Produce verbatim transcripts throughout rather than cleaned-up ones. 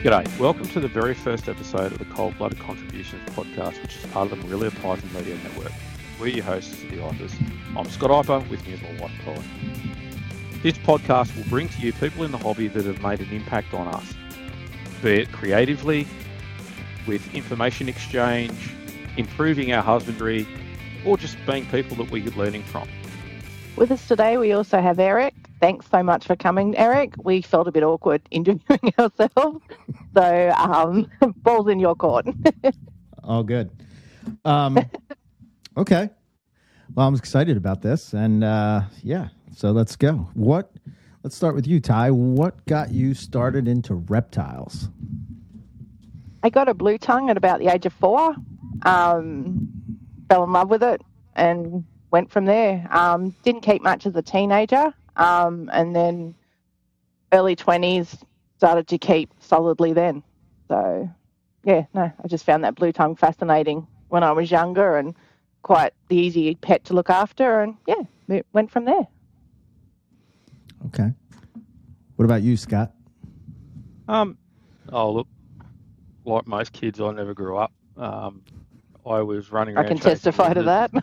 G'day, welcome to the very first episode of the Cold Blooded Contributions podcast, which is part of the Morelia Python Media Network. We're your hosts, The Ipers. I'm Scott Iper, with me is my wife, Colin. This podcast will bring to you people in the hobby that have made an impact on us, be it creatively, with information exchange, improving our husbandry, or just being people that we're learning from. With us today, we also have Eric. Thanks so much for coming, Eric. We felt a bit awkward interviewing ourselves. So, um, ball's in your court. All good. Um, okay. Well, I'm excited about this. And uh, yeah, so let's go. What? Let's start with you, Ty. What got you started into reptiles? I got a blue tongue at about the age of four. Um, fell in love with it and went from there. Um, didn't keep much as a teenager. Um, and then early twenties, started to keep solidly then. So, yeah, no, I just found that blue tongue fascinating when I was younger and quite the easy pet to look after. And, yeah, went from there. Okay. What about you, Scott? Um, oh, look, like most kids, I never grew up. Um, I was running around. I can testify to that.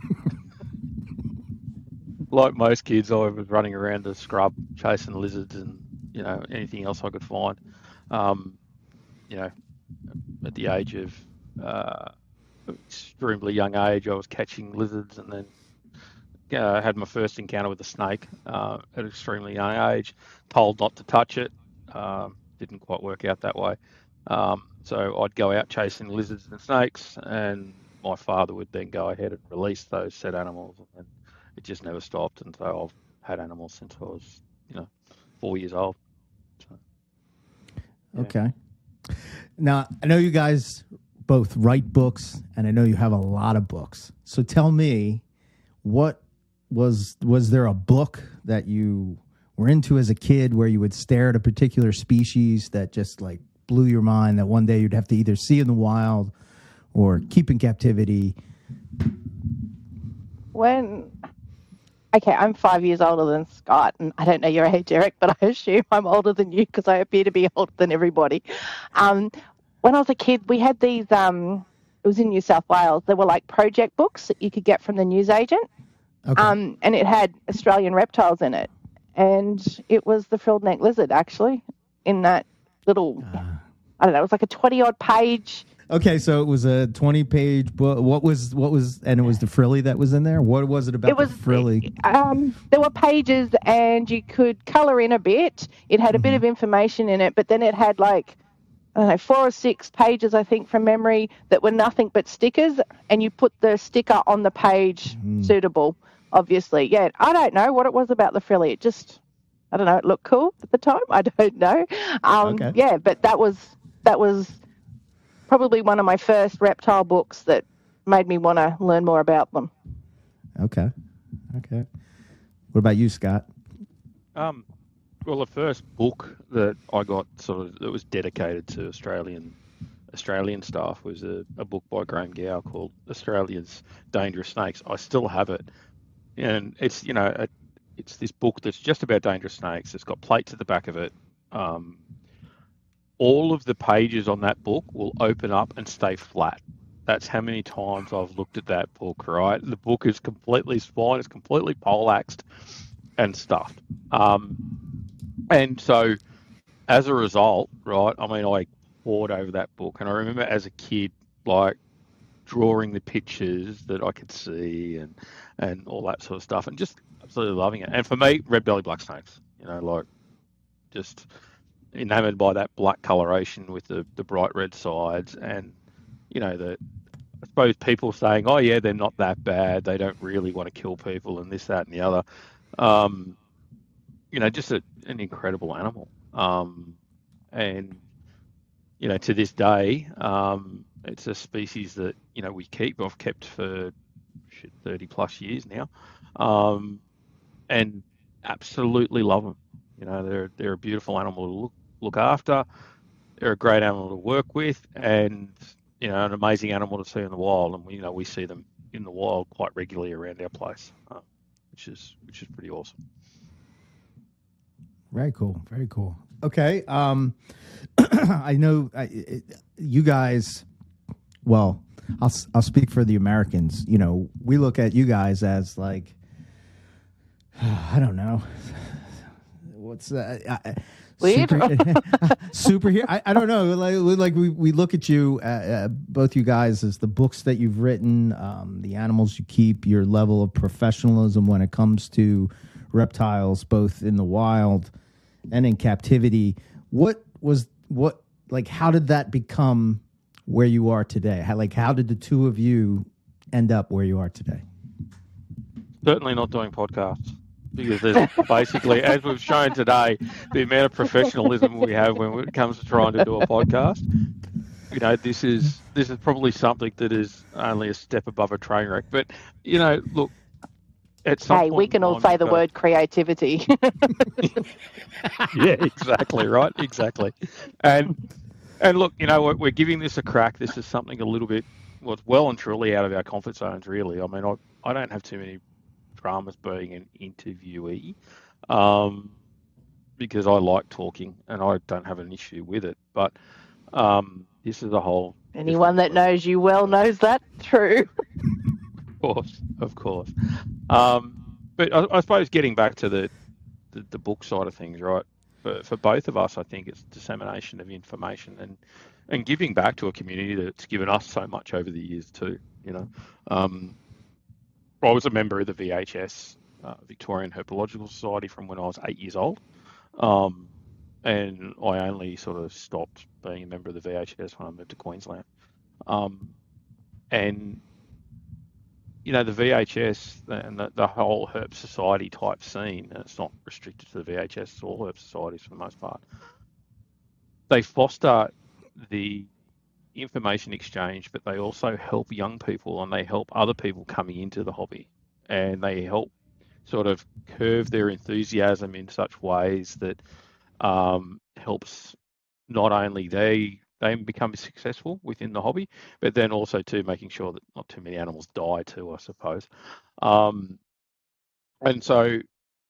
Like most kids, I was running around the scrub, chasing lizards and, you know, anything else I could find. Um, you know, at the age of uh, extremely young age, I was catching lizards, and then uh, had my first encounter with a snake uh, at an extremely young age. Told not to touch it. Um, didn't quite work out that way. Um, so I'd go out chasing lizards and snakes, and my father would then go ahead and release those said animals, and then it just never stopped. And so I've had animals since I was, you know, four years old. So, yeah. Okay. Now, I know you guys both write books, and I know you have a lot of books. So tell me, what was was there a book that you were into as a kid where you would stare at a particular species that just like blew your mind, that one day you'd have to either see in the wild or keep in captivity? When... Okay, I'm five years older than Scott, and I don't know your age, Eric, but I assume I'm older than you because I appear to be older than everybody. Um, when I was a kid, we had these, um, it was in New South Wales, there were like project books that you could get from the newsagent, Okay. um, and it had Australian reptiles in it. And it was the frilled neck lizard, actually, in that little, uh, I don't know, it was like a twenty-odd page. Okay, so it was a twenty-page book. What was what was, and it was the frilly that was in there. What was it about it was, the frilly? Um, there were pages, and you could color in a bit. It had a mm-hmm. bit of information in it, but then it had like, I don't know, four or six pages, I think, from memory, that were nothing but stickers, and you put the sticker on the page mm. suitable. Obviously, yeah. I don't know what it was about the frilly. It just, I don't know. It looked cool at the time. I don't know. Um, okay. Yeah, but that was that was. probably one of my first reptile books that made me want to learn more about them. Okay. Okay. What about you, Scott? Um, well, the first book that I got sort of that was dedicated to Australian Australian staff was a, a book by Graham Gow called Australia's Dangerous Snakes. I still have it. And it's, you know, a, it's this book that's just about dangerous snakes. It's got plates at the back of it. Um, all of the pages on that book will open up and stay flat. That's how many times I've looked at that book, right? The book is completely spine, it's completely poleaxed and stuffed. Um, and so as a result, right, I mean, I pored over that book. And I remember as a kid, like, drawing the pictures that I could see and, and all that sort of stuff, and just absolutely loving it. And for me, red belly black snakes, you know, like, just enamored by that black coloration with the, the bright red sides, and, you know, the, I suppose people saying, oh yeah, they're not that bad, they don't really want to kill people and this, that and the other. Um, you know, just a, an incredible animal. Um, and, you know, to this day, um, it's a species that, you know, we keep, I've kept for shit, thirty plus years now, um, and absolutely love them. You know, they're they're a beautiful animal to look look after. They're a great animal to work with, and, you know, an amazing animal to see in the wild. And we, you know, we see them in the wild quite regularly around our place, uh, which is which is pretty awesome. Very cool. Very cool. Okay. Um, I know I, it, you guys. Well, I'll I'll speak for the Americans. You know, we look at you guys as like, I don't know, what's that? I, Weird. Super, superhero. I, I don't know. Like, like we, we look at you, uh, uh, both you guys, as the books that you've written, um, the animals you keep, your level of professionalism when it comes to reptiles, both in the wild and in captivity. What was what like? How did that become where you are today? How like how did the two of you end up where you are today? Certainly not doing podcasts. Because there's basically, as we've shown today, the amount of professionalism we have when it comes to trying to do a podcast. You know, this is this is probably something that is only a step above a train wreck. But you know, look, at some Hey, point we can all in say time, the you've word creativity. yeah, exactly right, exactly. And and look, you know, we're, we're giving this a crack. This is something a little bit, well, it's well and truly out of our comfort zones. Really, I mean, I I don't have too many dramas being an interviewee, um, because I like talking and I don't have an issue with it. But um, this is a whole. Anyone that knows you well knows that. True. Of course, of course. Um, but I, I suppose getting back to the, the, the book side of things, right? For for both of us, I think it's dissemination of information and and giving back to a community that's given us so much over the years too. You know. Um, I was a member of the V H S, uh, Victorian Herpetological Society, from when I was eight years old. Um, and I only sort of stopped being a member of the V H S when I moved to Queensland. Um, and, you know, the V H S and the, the whole Herp Society type scene, and it's not restricted to the V H S, it's all Herp Societies for the most part, they foster the information exchange, but they also help young people and they help other people coming into the hobby, and they help sort of curve their enthusiasm in such ways that um, helps not only they they become successful within the hobby, but then also too making sure that not too many animals die too, I suppose. Um, and so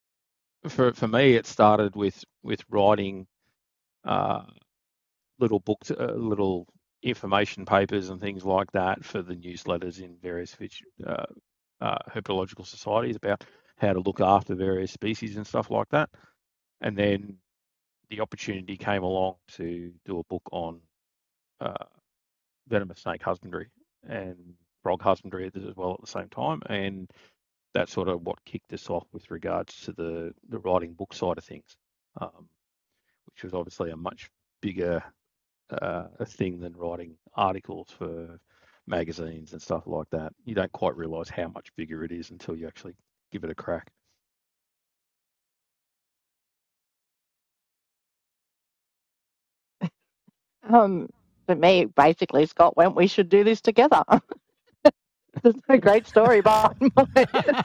for for me, it started with with writing uh, little books, uh, little information papers and things like that for the newsletters in various uh, uh, herpetological societies about how to look after various species and stuff like that. And then the opportunity came along to do a book on uh, venomous snake husbandry and frog husbandry as well at the same time. And that's sort of what kicked us off with regards to the, the writing book side of things, um, which was obviously a much bigger uh, a thing than writing articles for magazines and stuff like that. You don't quite realise how much bigger it is until you actually give it a crack. Um, for me, basically, Scott went, we should do this together. There's no great story behind mine.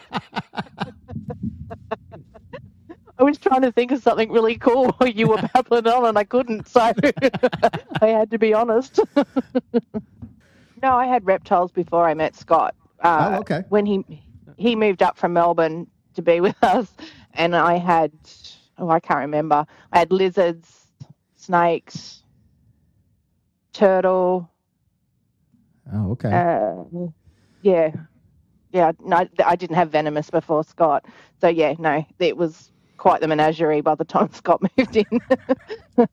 I was trying to think of something really cool while you were babbling on and I couldn't, so I had to be honest. No, I had reptiles before I met Scott. Uh, oh, okay. When he he moved up from Melbourne to be with us, and I had, oh, I can't remember. I had lizards, snakes, turtle. Oh, okay. Uh, yeah. Yeah, no, I didn't have venomous before Scott. So, yeah, no, it was quite the menagerie by the time Scott moved in.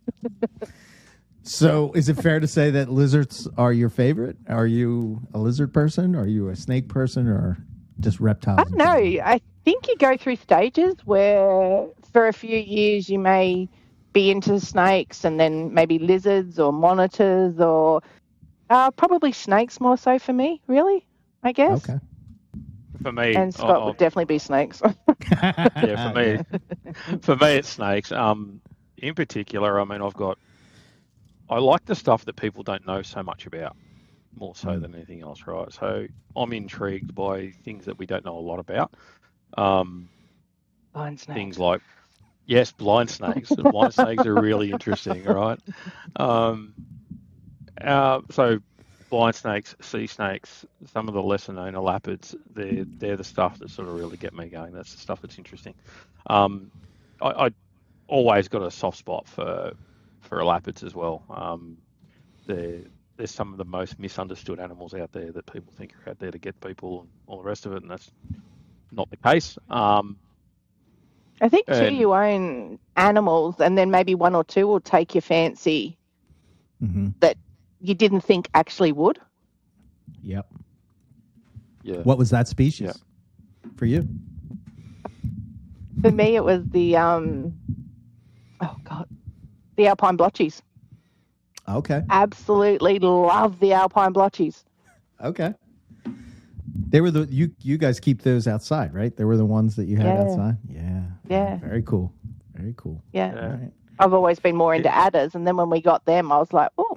So is it fair to say that lizards are your favorite? Are you a lizard person? Are you a snake person, or just reptiles? I don't know. I think you go through stages where for a few years you may be into snakes and then maybe lizards or monitors or uh, probably snakes more so for me, really, I guess. Okay. For me, and Scott I'll, would definitely be snakes. yeah, for me, for me, it's snakes. Um, in particular, I mean, I've got, I like the stuff that people don't know so much about, more so mm. than anything else, right? So I'm intrigued by things that we don't know a lot about. Um, blind snakes. Things like, yes, blind snakes. Blind snakes are really interesting, right? Um, uh, so. Blind snakes, sea snakes, some of the lesser known elapids, they're, they're the stuff that sort of really get me going. That's the stuff that's interesting. Um, I, I always got a soft spot for for elapids as well. Um, they're they're some of the most misunderstood animals out there that people think are out there to get people and all the rest of it, and that's not the case. Um, I think too, and- you own animals, and then maybe one or two will take your fancy Mm-hmm. that you didn't think actually would. Yep. yeah, What was that species Yeah. for you? For me, it was the um, oh god, the Alpine blotchies. Okay. Absolutely love the Alpine blotchies. Okay. They were the you you guys keep those outside, right? They were the ones that you had Yeah. outside. Yeah. Yeah. Very cool. Very cool. Yeah. Yeah. All right. I've always been more into adders, and then when we got them, I was like, oh.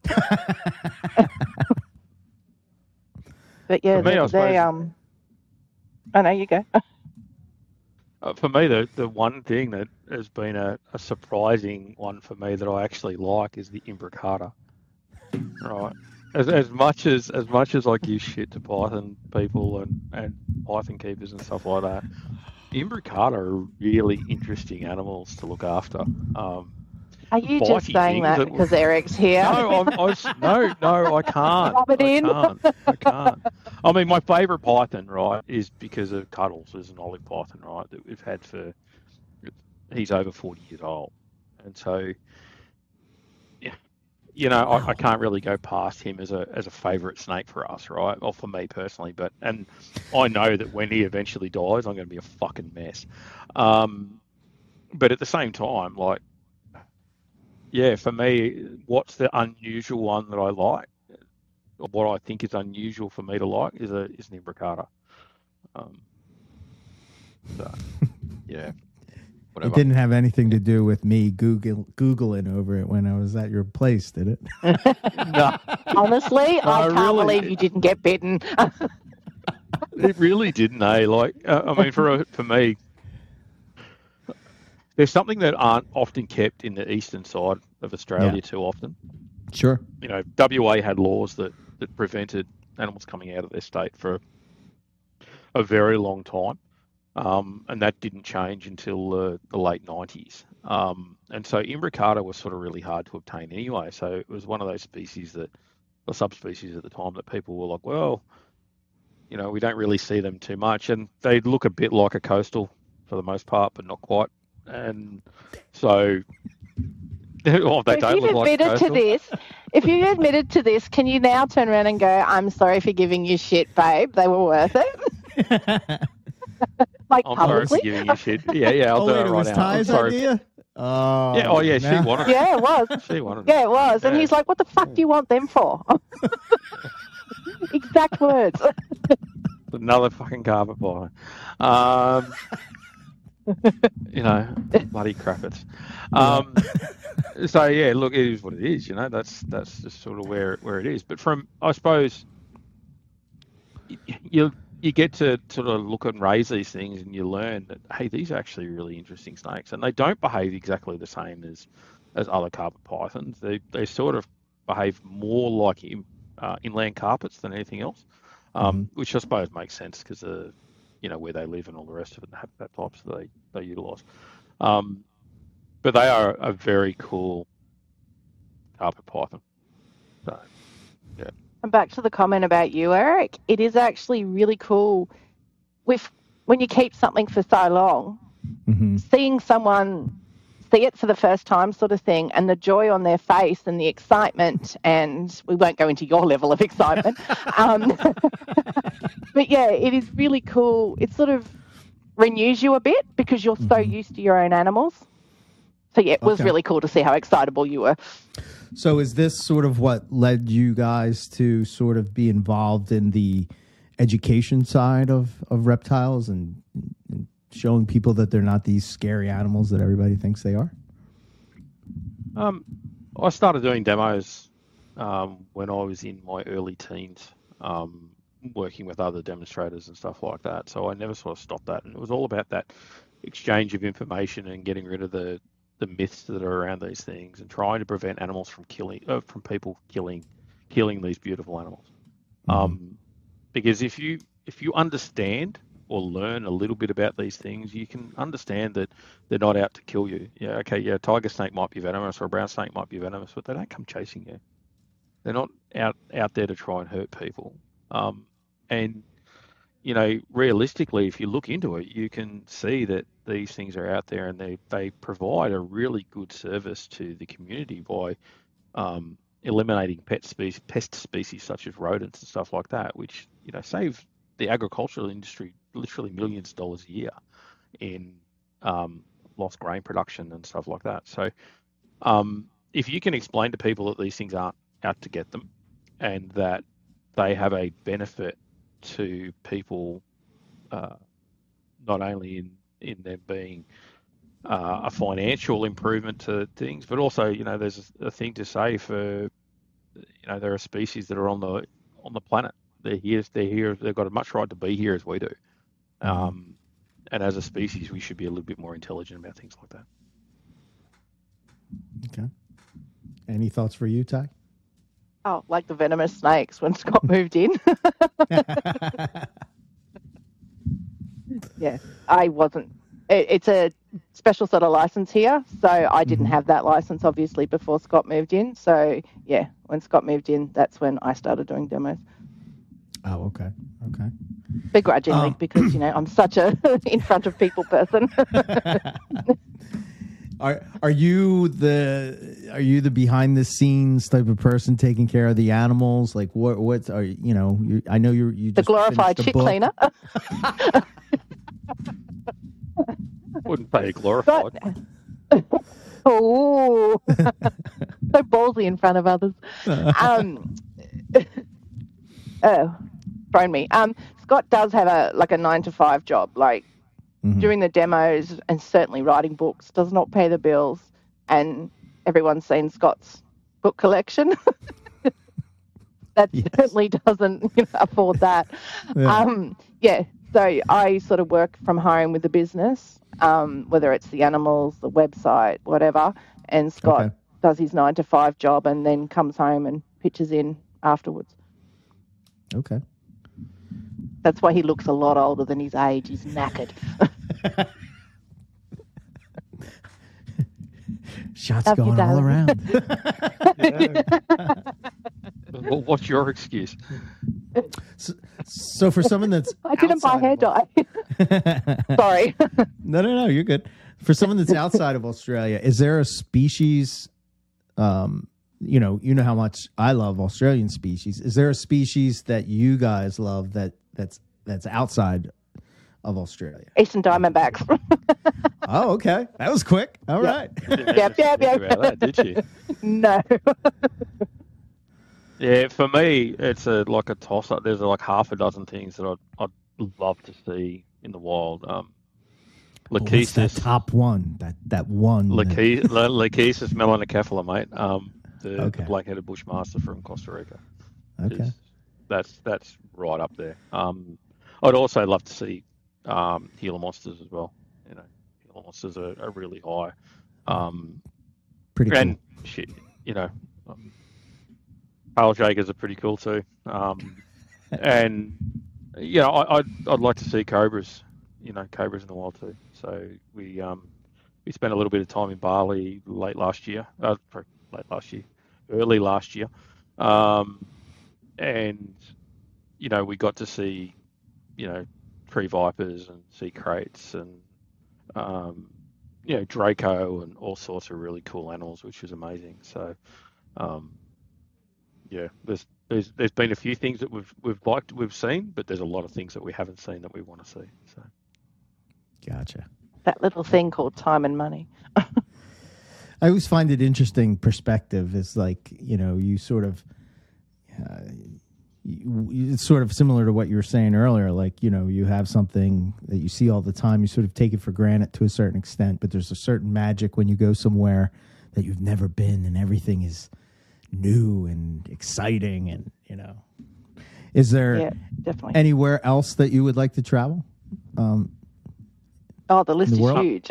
But yeah, For me, I they, suppose- they um. I know you go. Uh, for me, the, the one thing that has been a, a surprising one for me that I actually like is the imbricata. Right. As, as much as as much as I give shit to python people and, and python keepers and stuff like that, imbricata are really interesting animals to look after. Um, Are you just bitey saying things that that- because Eric's here? no, I'm, I s- no, no, I can't. Rub it I in. can't. I can't. I mean, my favourite python, right, is because of Cuddles. Is an olive python, right, that we've had for. He's over forty years old, and so, yeah, you know, I, I can't really go past him as a as a favourite snake for us, right? Or for me personally, but and I know that when he eventually dies, I'm going to be a fucking mess. Um, but at the same time, like. Yeah, for me, what's the unusual one that I like, or what I think is unusual for me to like, is a is an imbricata. Um, so, yeah, It whatever. didn't have anything to do with me Google Googling over it when I was at your place, did it? No, Honestly, I No, can't really. believe you didn't get bitten. it really didn't. Eh? Like, uh, I mean, for a, for me, there's something that aren't often kept in the eastern side of Australia Yeah. too often. Sure. You know, W A had laws that, that prevented animals coming out of their state for a very long time, um, and that didn't change until uh, the late nineties. Um, and so imbricata was sort of really hard to obtain anyway. So it was one of those species that, or subspecies at the time, that people were like, well, you know, we don't really see them too much, and they look a bit like a coastal for the most part, but not quite. And so, well, they if don't you've look like a admitted to coastal. this, if you've admitted to this, can you now turn around and go, I'm sorry for giving you shit, babe. They were worth it. Like I'm sorry for publicly. giving you shit. Yeah, yeah, I'll oh do wait, it it right was now. I'm Ty's sorry. idea. Oh, Yeah, oh yeah, she now- wanted it. Yeah, it was. She wanted it. Yeah, it was. And Yeah. he's like, what the fuck do you want them for? Exact words. Another fucking carpet python. Um, you know, bloody crappets. Um, so yeah, look, it is what it is. You know, that's that's just sort of where where it is. But from, I suppose, y- you you get to sort of look and raise these things, and you learn that hey, these are actually really interesting snakes, and they don't behave exactly the same as as other carpet pythons. They they sort of behave more like in, uh, inland carpets than anything else, um, which I suppose makes sense because of you know where they live and all the rest of it, and the habitat types that they they utilise. Um, but they are a very cool carpet python. So, And back to the comment about you, Eric. It is actually really cool with when you keep something for so long, Mhm. seeing someone see it for the first time sort of thing, and the joy on their face and the excitement, and we won't go into your level of excitement. um, but yeah, it is really cool. It sort of renews you a bit because you're so Mhm. used to your own animals. So yeah, it was Okay. really cool to see how excitable you were. So is this sort of what led you guys to sort of be involved in the education side of, of reptiles and, and showing people that they're not these scary animals that everybody thinks they are? um, I started doing demos um, when I was in my early teens, um, working with other demonstrators and stuff like that. So I never sort of stopped that, and it was all about that exchange of information and getting rid of the the myths that are around these things and trying to prevent animals from killing, uh, from people killing, killing these beautiful animals. Mhm. Um, because if you if you understand or learn a little bit about these things, you can understand that they're not out to kill you. Yeah, okay, yeah, a tiger snake might be venomous or a brown snake might be venomous, but they don't come chasing you. They're not out, out there to try and hurt people. Um, and, you know, realistically, if you look into it, you can see that these things are out there and they, they provide a really good service to the community by um, eliminating pet species, pest species such as rodents and stuff like that, which, you know, save the agricultural industry literally millions of dollars a year in um, lost grain production and stuff like that. So um, if you can explain to people that these things aren't out to get them and that they have a benefit to people, uh, not only in, in them being uh, a financial improvement to things, but also, you know, there's a, a thing to say for, you know, there are species that are on the on the planet. They're here. They're here. They've got as much right to be here as we do. Um, and as a species, we should be a little bit more intelligent about things like that. Okay. Any thoughts for you, Ty? Oh, like the venomous snakes when Scott moved in. Yeah, I wasn't. It, it's a special sort of license here, so I didn't Mhm. have that license obviously before Scott moved in. So yeah, when Scott moved in, that's when I started doing demos. Oh, okay. Okay. Begrudgingly, Um, because you know I'm such a in front of people person. Are are you the are you the behind the scenes type of person taking care of the animals? Like what what are you know? You, I know you you The just glorified finished a shit book. cleaner. Wouldn't say glorified. Oh, so ballsy in front of others. Um, oh, thrown me. Um, Scott does have a like a nine to five job, like Mhm. doing the demos and certainly writing books. Does not pay the bills, and everyone's seen Scott's book collection. That Yes. certainly doesn't you know, afford that. Yeah. Um, yeah, so I sort of work from home with the business, um, whether it's the animals, the website, whatever. And Scott Okay. does his nine to five job and then comes home and pitches in afterwards. Okay. That's why he looks a lot older than his age. He's knackered. Shots Love you, going all darling. around. Well, what's your excuse? so, so for someone that's I didn't buy outside hair of dye. Au- Sorry. No, no, no. You're good. For someone that's outside of Australia, is there a species? Um, you know, you know how much I love Australian species. Is there a species that you guys love that that's that's outside of Australia? Eastern Diamondbacks. Oh, okay. That was quick. All Yeah. right. Didn't Yep, even yep, think yep. about that, did you? No. Yeah, for me, it's a like a toss-up. There's like half a dozen things that I'd, I'd love to see in the wild. Um, But what's that Lachesis, top one? That that one. that- Lache- La- Lachesis melanocephala, mate. Um, the, Okay. the black-headed bushmaster from Costa Rica. Okay. is- That's that's right up there. Um, I'd also love to see um, Gila monsters as well. You know, Gila monsters are, are really high. Um, Pretty cool. and shit, you know, um, pale shakers are pretty cool too. Um, and you know, I, I'd I'd like to see cobras. You know, cobras in the wild too. So we um we spent a little bit of time in Bali late last year. Uh, sorry, late last year, early last year, um, and you know we got to see you know tree vipers and sea kraits and um, you know Draco and all sorts of really cool animals, which was amazing. So um, yeah, there's there's there's been a few things that we've we've liked we've seen, but there's a lot of things that we haven't seen that we want to see. So. Gotcha. That little thing called time and money. I always find it interesting perspective is like, you know, you sort of, uh, you, it's sort of similar to what you were saying earlier. Like, you know, you have something that you see all the time, you sort of take it for granted to a certain extent, but there's a certain magic when you go somewhere that you've never been and everything is new and exciting. And, you know, is there Yeah, definitely. anywhere else that you would like to travel? Um, Oh, the list the is world? huge.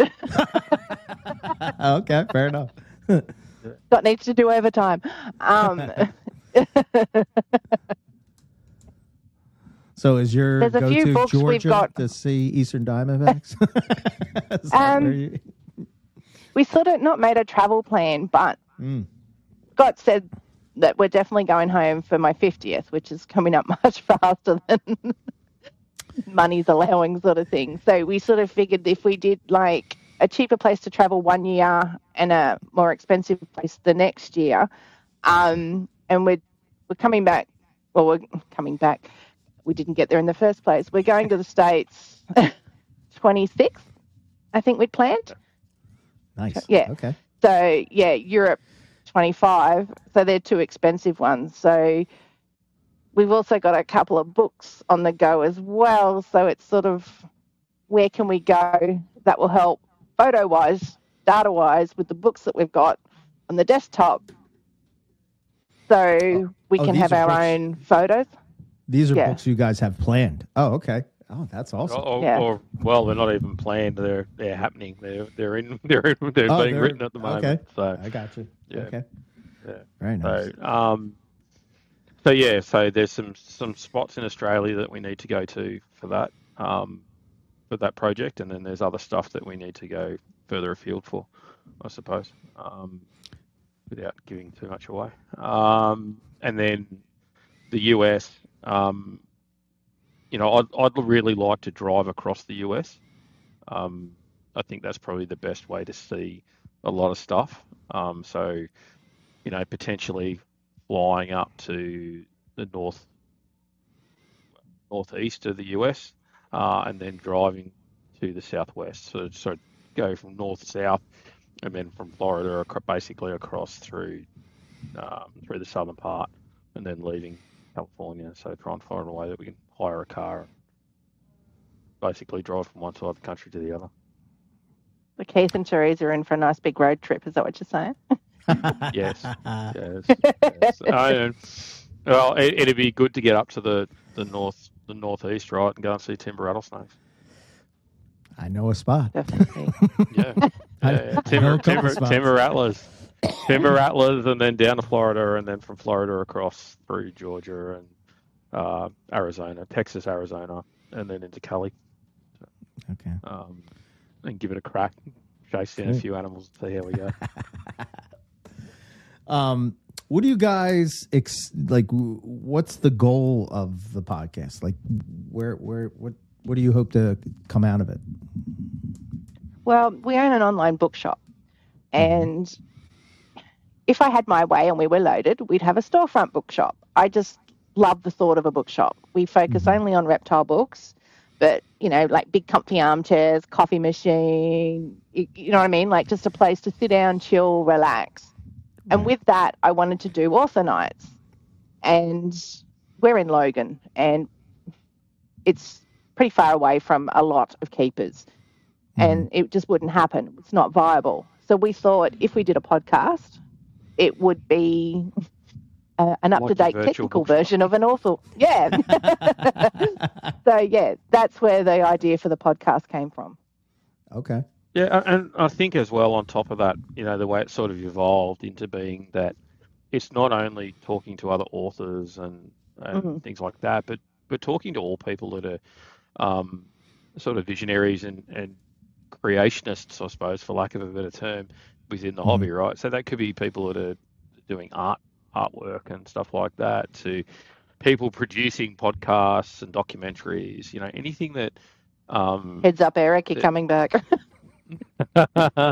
okay, fair enough. Scott needs to do overtime. Um, So is your There's a go few to books we've Georgia got- to see Eastern Diamondbacks? Is that Um, where you- We sort of not made a travel plan, but Mm. Scott said that we're definitely going home for my fiftieth, which is coming up much faster than money's allowing sort of thing. So we sort of figured if we did like a cheaper place to travel one year and a more expensive place the next year, um, and we're, we're coming back, well, we're coming back. We didn't get there in the first place. We're going to the States twenty-sixth, I think we'd planned. Nice. Yeah. Okay. So, yeah, Europe twenty-five. So they're two expensive ones. So we've also got a couple of books on the go as well. So it's sort of where can we go that will help photo-wise, data-wise with the books that we've got on the desktop. So we oh, can these have are our books. own photos. These are Yeah. books you guys have planned. Oh, okay. Oh, that's Or, awesome. or, Yeah. or well, they're not even planned. They're they're happening. They're they're in they're in, they're Oh, being they're- written at the moment. okay. So I got you. Yeah. Okay. Yeah. Very nice. So, um, so yeah, so there's some some spots in Australia that we need to go to for that, um, for that project, and then there's other stuff that we need to go further afield for, I suppose, um, without giving too much away. Um, and then the U S, um, you know, I'd I'd really like to drive across the U S. Um, I think that's probably the best way to see a lot of stuff. Um, so, you know, potentially flying up to the north northeast of the U S, uh, and then driving to the southwest. So, so go from north south, and then from Florida ac- basically across through um, through the southern part, and then leaving California. So try and find a way that we can hire a car, and basically drive from one side of the country to the other. The Keith and Therese are in for a nice big road trip. Is that what you're saying? Yes. Yes. yes. I, well, it, it'd be good to get up to the, the north, the northeast, right, and go and see timber rattlesnakes. I know a spot. Definitely. Yeah, I- yeah, yeah. I know Timber, a couple timber, spots. timber rattlers, timber rattlers, and then down to Florida, and then from Florida across through Georgia and uh, Arizona, Texas, Arizona, and then into Cali, Okay. um, and give it a crack, chase down a Cool. few animals, and see how we go. Um, what do you guys ex- like? w- What's the goal of the podcast? Like, where, where, what, what do you hope to come out of it? Well, we own an online bookshop, and if I had my way and we were loaded, we'd have a storefront bookshop. I just love the thought of a bookshop. We focus Mhm. only on reptile books, but you know, like big comfy armchairs, coffee machine, you, you know what I mean? Like just a place to sit down, chill, relax. And Right. with that, I wanted to do author nights, and we're in Logan, and it's pretty far away from a lot of keepers. And it just wouldn't happen. It's not viable. So we thought if we did a podcast, it would be uh, an up-to-date virtual technical bookshop. version of an author. Yeah. So, yeah, that's where the idea for the podcast came from. Okay. Yeah, and I think as well on top of that, you know, the way it sort of evolved into being that it's not only talking to other authors and, and Mhm. things like that, but but talking to all people that are um, sort of visionaries and, and creationists, I suppose, for lack of a better term, within the Mhm. hobby, right? So that could be people that are doing art, artwork and stuff like that, to people producing podcasts and documentaries, you know, anything that um, Heads up, Eric, you're Uh, coming back. yeah,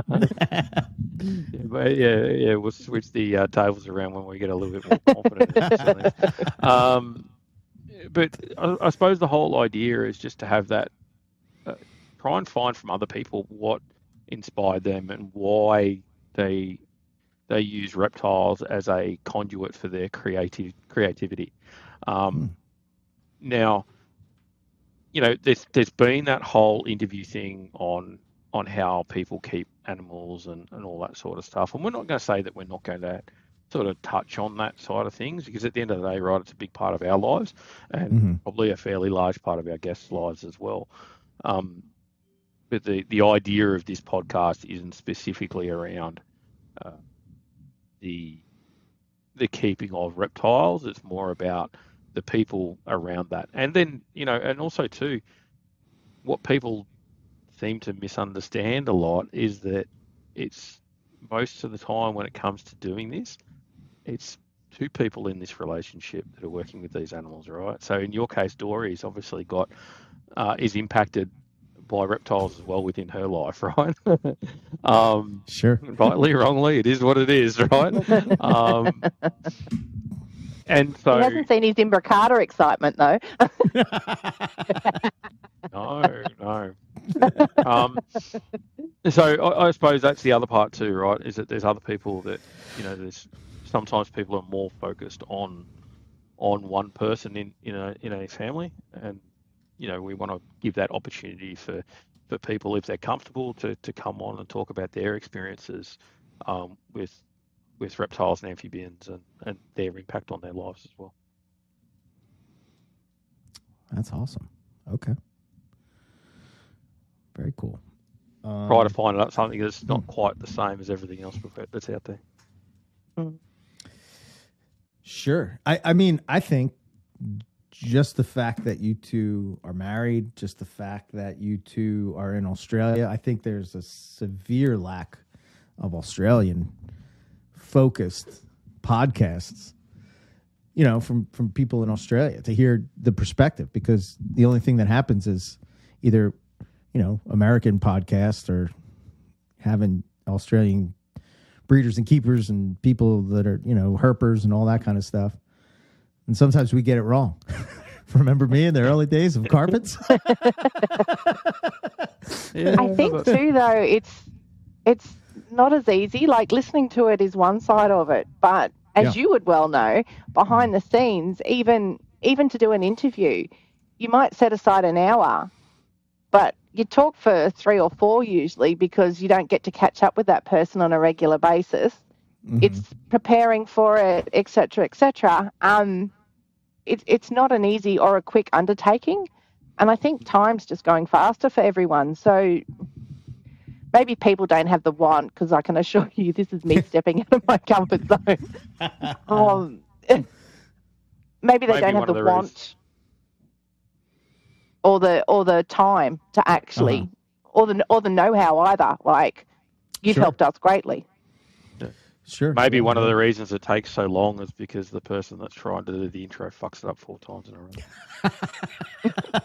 but yeah, yeah, we'll switch the uh, tables around when we get a little bit more confident. in something. Um, but I, I suppose the whole idea is just to have that, uh, try and find from other people what inspired them and why they they use reptiles as a conduit for their creative creativity. Um, Now, you know, there's there's been that whole interview thing on on how people keep animals and, and all that sort of stuff. And we're not going to say that we're not going to sort of touch on that side of things, because at the end of the day, right, it's a big part of our lives and Mhm. probably a fairly large part of our guests' lives as well. Um, but the, the idea of this podcast isn't specifically around uh, the the keeping of reptiles. It's more about the people around that. And then, you know, and also too, what people seem to misunderstand a lot is that it's most of the time when it comes to doing this, it's two people in this relationship that are working with these animals, right? So in your case, Dory's obviously got, uh, is impacted by reptiles as well within her life, right? um, Sure. Rightly, wrongly, it is what it is, right? Um, and so... He hasn't seen his Imbricata excitement, though. no, no. Um, so I, I suppose that's the other part too, right? Is that there's other people that, you know, there's sometimes people are more focused on on one person in, in a in a family, and you know we want to give that opportunity for, for people if they're comfortable to, to come on and talk about their experiences um, with with reptiles and amphibians and, and their impact on their lives as well. That's awesome. Okay. Very cool. Um, Try to find out something that's not quite the same as everything else that's out there. Sure. I, I mean, I think just the fact that you two are married, just the fact that you two are in Australia, I think there's a severe lack of Australian focused podcasts, you know, from, from people in Australia to hear the perspective, because the only thing that happens is either, you know, American podcasts or having Australian breeders and keepers and people that are, you know, herpers and all that kind of stuff. And sometimes we get it wrong. Remember me in the early days of carpets? Yeah, I think too, though, it's it's not as easy. Like listening to it is one side of it, but as Yeah. you would well know, behind the scenes, even even to do an interview, you might set aside an hour, but you talk for three or four usually because you don't get to catch up with that person on a regular basis. Mm-hmm. It's preparing for it, et cetera, et cetera. Um, it, it's not an easy or a quick undertaking. And I think time's just going faster for everyone. So maybe people don't have the want, because I can assure you this is me stepping out of my comfort zone. um, maybe they Maybe don't one have of the the want reasons. or the or the time to actually, Uh-huh. or the or the know-how either. Like, you've Sure. helped us greatly. Sure. Maybe Yeah, one of yeah. the reasons it takes so long is because the person that's trying to do the intro fucks it up four times in a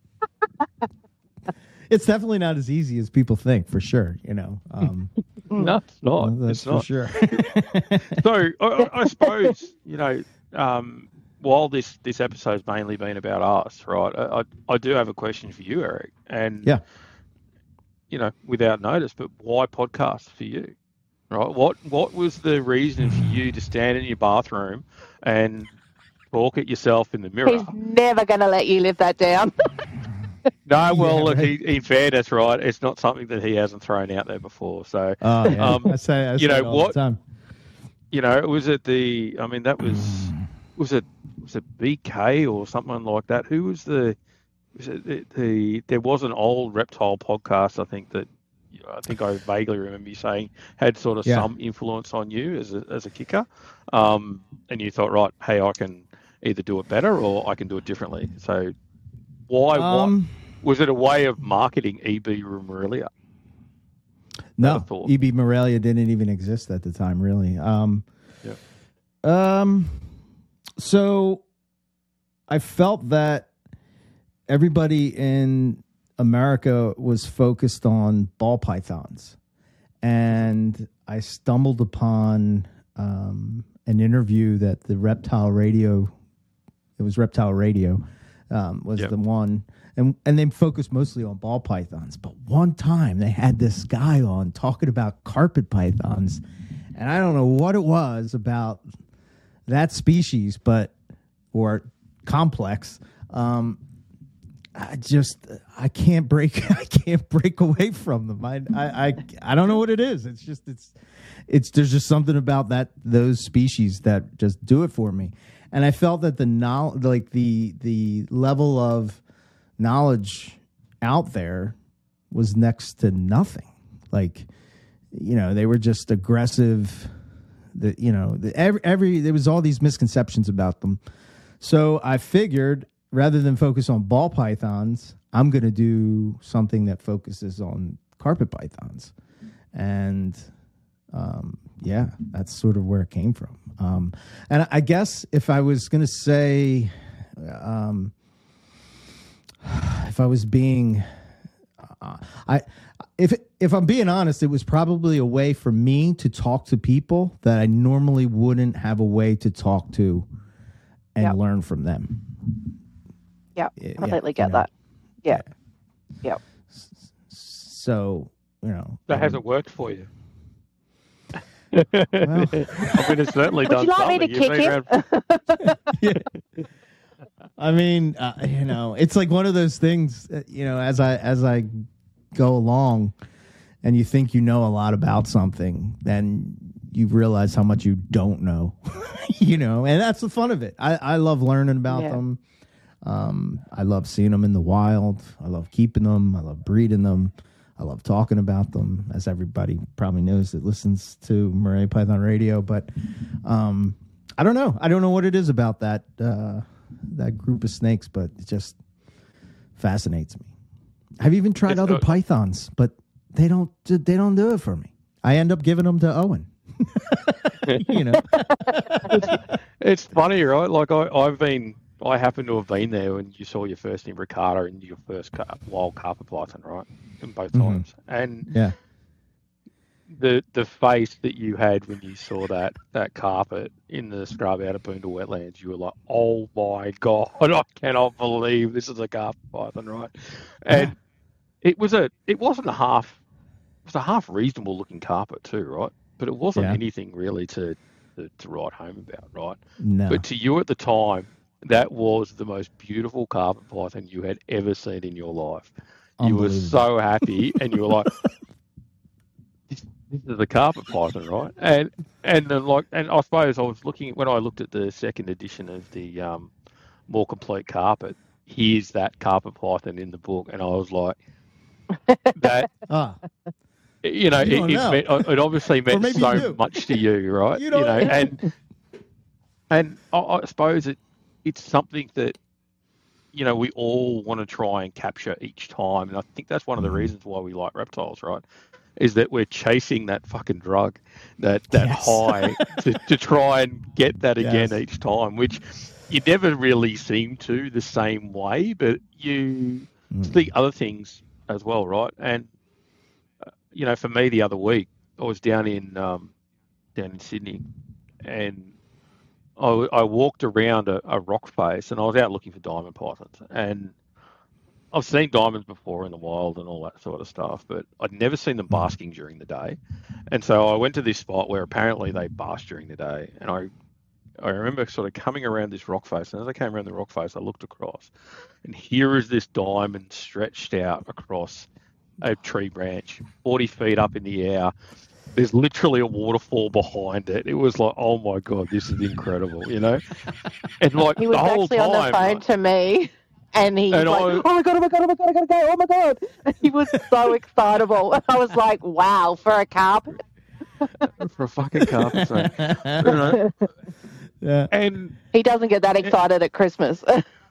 row. It's definitely not as easy as people think, for sure. You know, um, No, it's not. that's It's for not. sure. So I, I- I suppose, you know, um, while this, this episode's mainly been about us, right, I, I, I do have a question for you, Eric. And, Yeah. you know, without notice, but why podcast for you? Right? What what was the reason for you to stand in your bathroom and talk at yourself in the mirror? He's never going to let you live that down. No, well, Yeah, look, right. he, in fairness, right, it's not something that he hasn't thrown out there before. So, Oh, yeah. Um, I say, I you say know, it all what- the time. you know, was it the? I mean, that was was it was it B K or something like that? Who was the? Was it the, the there was an old reptile podcast, I think that I think I vaguely remember you saying had sort of Yeah. some influence on you as a as a kicker, um, and you thought, right, hey, I can either do it better or I can do it differently. So, why? Um, what was it a way of marketing E B Rumorelia? No, thought. E B Morelia didn't even exist at the time, really. Um, Yeah. um, so I felt that everybody in America was focused on ball pythons, and I stumbled upon um, an interview that the Reptile Radio, it was Reptile Radio, um, was Yep. the one. And and they focused mostly on ball pythons. But one time they had this guy on talking about carpet pythons. And I don't know what it was about that species, but, or complex. Um, I just, I can't break, I can't break away from them. I, I, I, I don't know what it is. It's just, it's, it's, there's just something about that, those species that just do it for me. And I felt that the knowledge, like the, the level of knowledge out there was next to nothing. Like, you know, they were just aggressive. The, you know, the, every, every, there was all these misconceptions about them. So I figured rather than focus on ball pythons, I'm going to do something that focuses on carpet pythons. And um, yeah, that's sort of where it came from. Um, and I guess if I was going to say, um, if I was being, uh, I, if if I'm being honest, it was probably a way for me to talk to people that I normally wouldn't have a way to talk to and Yep. learn from them. Yeah, Yeah, completely you get know. that. Yeah. Yeah. So, you know. That um, hasn't worked for you. I mean, it's certainly Would done you like me something. to You've kick been him? around- I mean, uh, you know, it's like one of those things, uh, you know, as I as I go along and you think you know a lot about something, then you realize how much you don't know, you know, and that's the fun of it. I, I love learning about Yeah. them. Um, I love seeing them in the wild. I love keeping them. I love breeding them. I love talking about them, as everybody probably knows that listens to Morelia Python Radio. But um, I don't know. I don't know what it is about that uh, that group of snakes, but it just fascinates me. I've even tried It's other good. pythons, but they don't. They don't do it for me. I end up giving them to Owen. You know. It's funny, right? Like I, I've been, I happen to have been there when you saw your first imbricata and your first car, wild carpet python, right? In both Mhm. times, and Yeah. the the face that you had when you saw that that carpet in the scrub out of Boondall wetlands, you were like, "Oh my god, I cannot believe this is a carpet python," right? And it was a, it wasn't a half, it was a half reasonable looking carpet too, right? But it wasn't Yeah. anything really to, to to write home about, right? No. But to you at the time, that was the most beautiful carpet python you had ever seen in your life. You were Unbelievable. so happy, and you were like, "This, this is a carpet python, right?" And and then like, and I suppose I was looking when I looked at the second edition of the um, more complete carpet. Here's that carpet python in the book, and I was like, that. Ah, You know, You it, don't it, know. meant, it obviously meant maybe you so do. much to you, right? You You, don't know, know. and and I, I suppose it it's something that, you know, we all want to try and capture each time, and I think that's one of the Mhm. reasons why we like reptiles, right? Is that we're chasing that fucking drug, that that Yes. high to, to try and get that again Yes. each time, which you never really seem to the same way, but you Mm. see other things as well, right? And uh, you know, for me, the other week I was down in um, down in Sydney, and I, I walked around a, a rock face, and I was out looking for diamond pythons, and I've seen diamonds before in the wild and all that sort of stuff, but I'd never seen them basking during the day. And so I went to this spot where apparently they bask during the day, and I I remember sort of coming around this rock face, and as I came around the rock face, I looked across, and here is this diamond stretched out across a tree branch, forty feet up in the air. There's literally a waterfall behind it. It was like, oh my god, this is incredible, you know. And like He was the whole actually time, on the phone like, to me, and he was And like, I- "Oh my god! Oh my god! Oh my god! I gotta go! Oh my god!" And he was so excitable. I was like, "Wow, for a carpet!" for a fucking carpet snake, you know. Yeah. And, He doesn't get that excited at Christmas.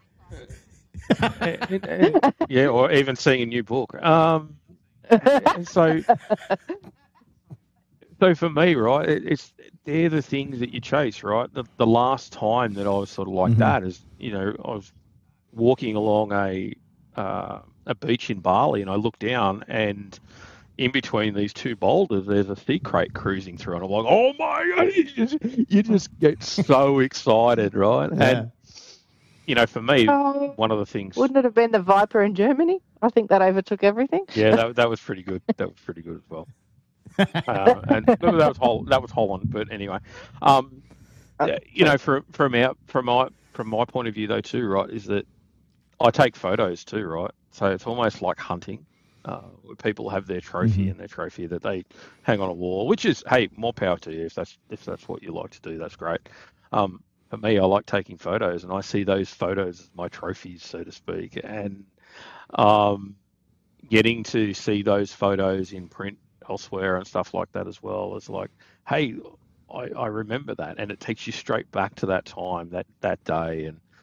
and, and yeah, or even seeing a new book. Um, and so, so for me, right, it, it's they're the things that you chase, right? The, the last time that I was sort of like Mhm. that is, you know, I was walking along a uh, a beach in Bali, and I looked down, and in between these two boulders, there's a sea crate cruising through, and I'm like, oh my god, you just, you just get so excited, right? Yeah. And you know, for me, Oh, one of the things, wouldn't it have been the Viper in Germany? I think that overtook everything. yeah, that that was pretty good. That was pretty good as well. Uh, and that was Hol- that was Holland, but anyway, um, Uh, you know, from from our from my from my point of view though too, right, is that I take photos too, right? So it's almost like hunting. Uh, where people have their trophy Mhm. and their trophy that they hang on a wall, which is, hey, more power to you if that's if that's what you like to do. That's great. Um, for me, I like taking photos, and I see those photos as my trophies, so to speak, and um, getting to see those photos in print elsewhere and stuff like that as well is like, hey, I, I remember that, and it takes you straight back to that time, that that day, and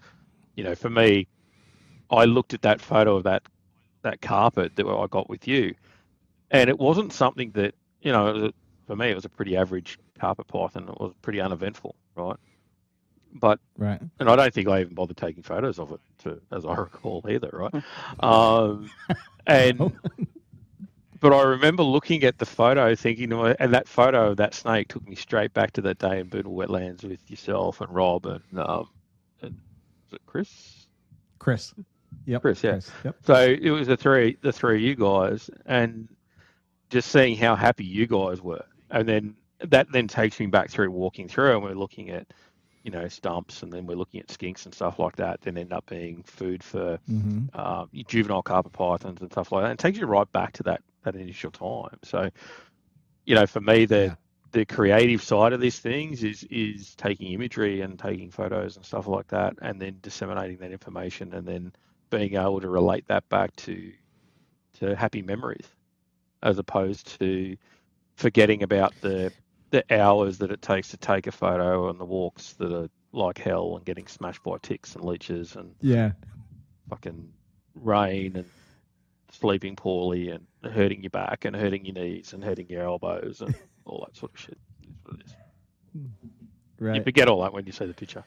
you know, for me, I looked at that photo of that that carpet that I got with you, and it wasn't something that, you know, it was a, for me, it was a pretty average carpet python. It was pretty uneventful, right? But Right. and I don't think I even bothered taking photos of it, to, as I recall, either, right? um, and but I remember looking at the photo, thinking, and that photo of that snake took me straight back to that day in Boonville Wetlands with yourself and Rob and, um, and was it Chris? Chris. Yep. Chris, yeah. Chris. Yep. So it was the three, the three of you guys, and just seeing how happy you guys were, and then that then takes me back through walking through, and we're looking at, you know, stumps, and then we're looking at skinks and stuff like that. Then end up being food for Mm-hmm. um, juvenile carpet pythons and stuff like that. And it takes you right back to that that initial time. So, you know, for me, the Yeah. the creative side of these things is is taking imagery and taking photos and stuff like that, and then disseminating that information, and then being able to relate that back to to happy memories, as opposed to forgetting about the the hours that it takes to take a photo and the walks that are like hell and getting smashed by ticks and leeches and Yeah. fucking rain and sleeping poorly and hurting your back and hurting your knees and hurting your elbows and all that sort of shit. That's what it is. You Right. forget all that when you see the picture.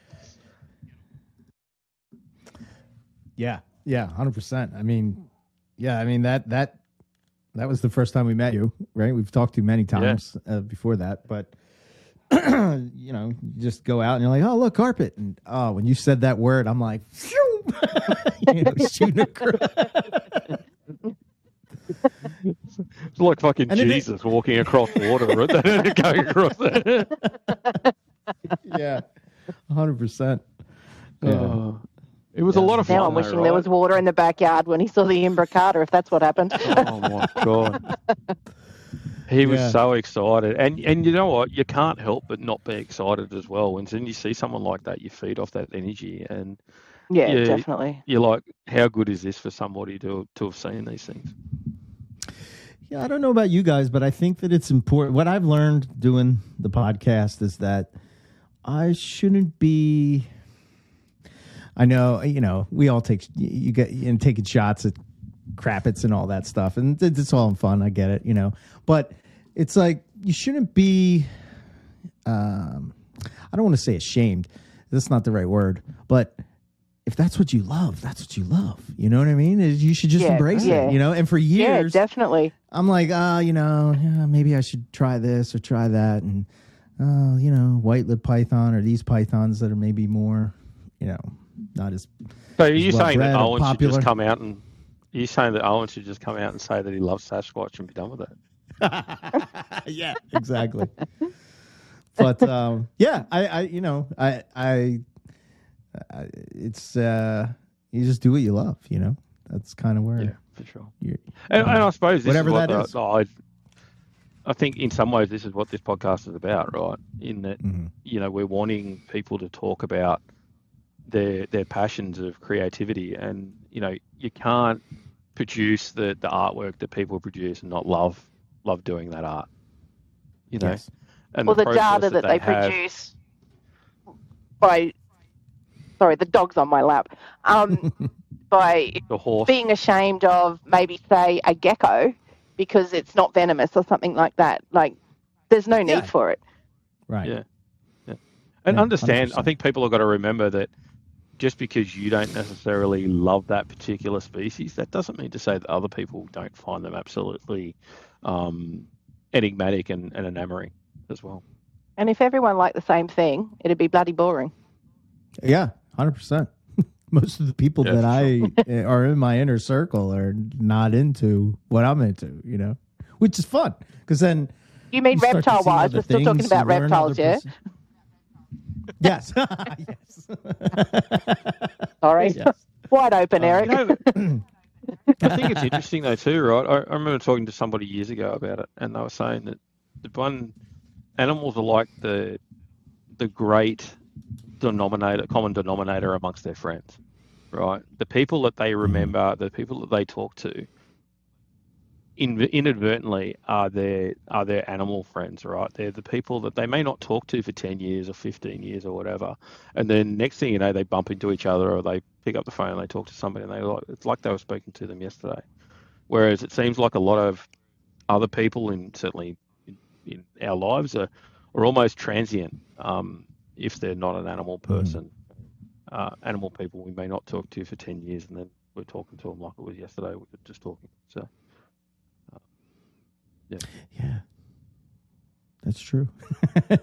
Yeah. Yeah. Hundred percent. I mean, yeah. I mean that that that was the first time we met you, right? We've talked to you many times uh, before that, but you know, you just go out and you're like, oh, look, carpet, and oh, when you said that word, I'm like, phew! You know, shooting across. It's like fucking And it- Jesus walking across water, right? Going across there. Yeah, hundred percent. Yeah. Oh, it was a Yeah. lot of fun. Now I'm though, wishing right? there was water in the backyard when he saw the imbricata, if that's what happened. Oh my god. He was Yeah. so excited, and and you know what? You can't help but not be excited as well. When then you see someone like that, you feed off that energy, and Yeah, Yeah. definitely. you're like, how good is this for somebody to to have seen these things? Yeah, I don't know about you guys, but I think that it's important. What I've learned doing the podcast is that I shouldn't be. I know, you know, we all take you get and taking shots at crappets and all that stuff, and it's it's all in fun. I get it, you know, but it's like you shouldn't be. Um, I don't want to say ashamed. That's not the right word, but if that's what you love, that's what you love. You know what I mean? You should just Yeah, embrace yeah. it. You know, and for Yeah, years, definitely. I'm like, ah, you know, yeah, maybe I should try this or try that, and uh, you know, white lip python or these pythons that are maybe more, you know, not as. So are you well saying that bred or Owen should popular. just come out and are you saying that Owen should just come out and say that he loves Sasquatch and be done with it? Yeah, exactly. But um, yeah, I, I, you know, I, I, I it's uh, you just do what you love. You know, that's kind of where. Yeah, for sure. You're, And, and I suppose this Whatever is what that the, is. the- I, I think in some ways this is what this podcast is about, right? In that, Mhm. you know, we're wanting people to talk about their their passions of creativity, and you know, you can't produce the, the artwork that people produce and not love love doing that art. You know, Yes. and Well, the process data that they have- produce by, sorry, the dog's on my lap, um, by the horse. being ashamed of maybe, say, a gecko because it's not venomous or something like that. Like, there's no need Yeah. for it. Right. Yeah. Yeah. And Yeah, understand, one hundred I percent. think people have got to remember that just because you don't necessarily love that particular species, that doesn't mean to say that other people don't find them absolutely um, enigmatic and, and enamoring as well. And if everyone liked the same thing, it'd be bloody boring. Yeah, hundred percent. Most of the people Yeah, that for I are in my inner circle are not into what I'm into. You know, which is fun because then You mean you start to reptile see wise? other We're still talking things, about you learn reptiles, other yeah? pers- Yes. yes. Sorry. Yes. Wide open, Um, Eric. you know, I think it's interesting though too, right? I, I remember talking to somebody years ago about it, and they were saying that the one animals are like the the great denominator, common denominator amongst their friends, right? The people that they remember, the people that they talk to, in, inadvertently are their are their animal friends, right? They're the people that they may not talk to for ten years or fifteen years or whatever, and then next thing you know, they bump into each other or they pick up the phone and they talk to somebody, and they like it's like they were speaking to them yesterday. Whereas it seems like a lot of other people, in certainly in, in our lives, are are almost transient. Um, if they're not an animal person, mm. uh, animal people we may not talk to for ten years, and then we're talking to them like it was yesterday. We were just talking. So, uh, yeah, yeah, that's true. yeah.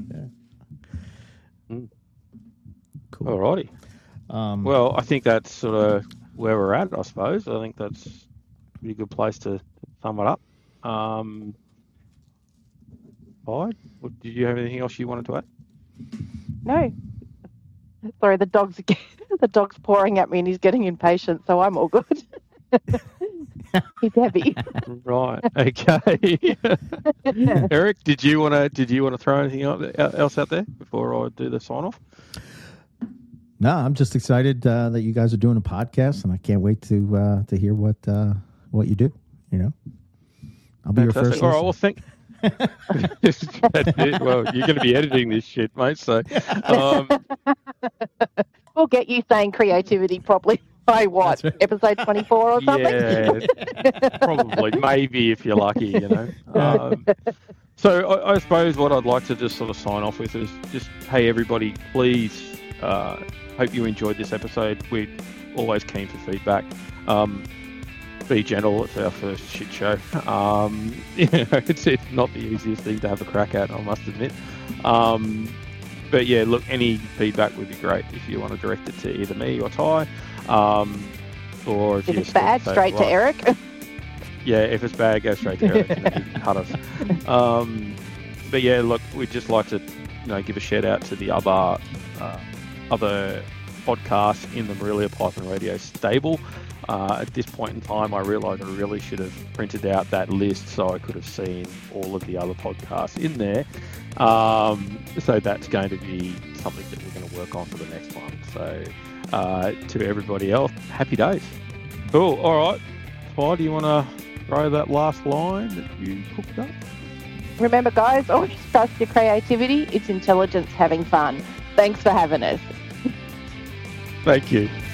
Mm. Cool. Alrighty. Um, well, I think that's sort of where we're at. I suppose. I think that's a pretty good place to sum it up. Um, Hyde, did you have anything else you wanted to add? No. Sorry, the dog's the dog's pouring at me and he's getting impatient, so I'm all good. He's heavy. Right. Okay. Eric, did you want to did you want to throw anything else out there before I do the sign off? No, I'm just excited uh, that you guys are doing a podcast, and I can't wait to uh, to hear what uh, what you do. You know, I'll be Fantastic. your first. All right. Well, thank. Well, you're going to be editing this shit, mate. So, um, we'll get you saying creativity properly by what, right. Episode twenty-four or something? Yeah, probably, maybe if you're lucky, you know. Um, so, I, I suppose what I'd like to just sort of sign off with is just, hey, everybody, please, uh, hope you enjoyed this episode. We're always keen for feedback. Um, Be gentle. It's our first shit show. Um, you know, it's, it's not the easiest thing to have a crack at, I must admit. Um, but yeah, look, any feedback would be great if you want to direct it to either me or Ty. Um, or if, if it's bad, straight to Eric. Yeah, if it's bad, go straight to Eric and cut us. Um, but yeah, look, we'd just like to, you know, give a shout out to the other uh, other podcasts in the Morelia Python Radio stable. Uh, at this point in time, I realise I really should have printed out that list so I could have seen all of the other podcasts in there. Um, so that's going to be something that we're going to work on for the next one. So uh, to everybody else, happy days. Cool. All right. Ty, do you want to throw that last line that you cooked up? Remember, guys, always trust your creativity. It's intelligence having fun. Thanks for having us. Thank you.